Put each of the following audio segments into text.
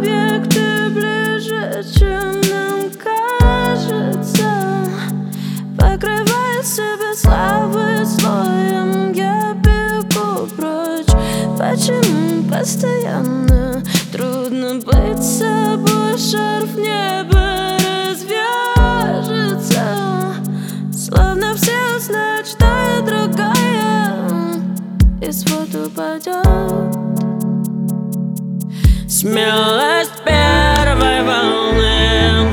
объекты ближе, чем нам кажется. Покрывая себя славой слоем, я бегу прочь. Почему постоянно трудно быть собой? Шарф неба развяжется, словно все узнают, что я другая, и свод упадет. Смелость первой волны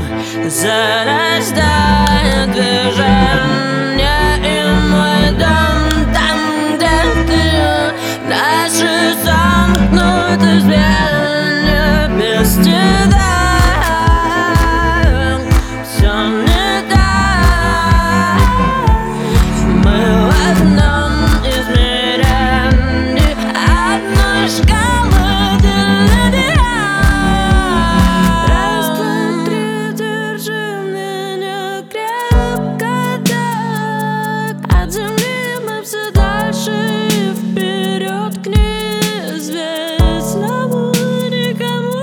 зарождает движение, и мой дом там, где ты. Наши замкнуты звенья без тебя. Все не так. Мы в одном измерении одной шкалы деления. Раз, два, три, держи меня крепко так. От земли мы все дальше и вперед к неизвестному никому.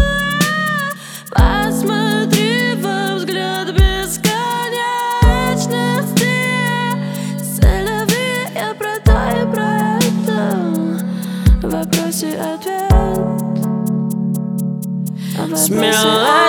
Посмотри во взгляд бесконечности. Целеви, я про то и про это. В вопросе ответ. Смело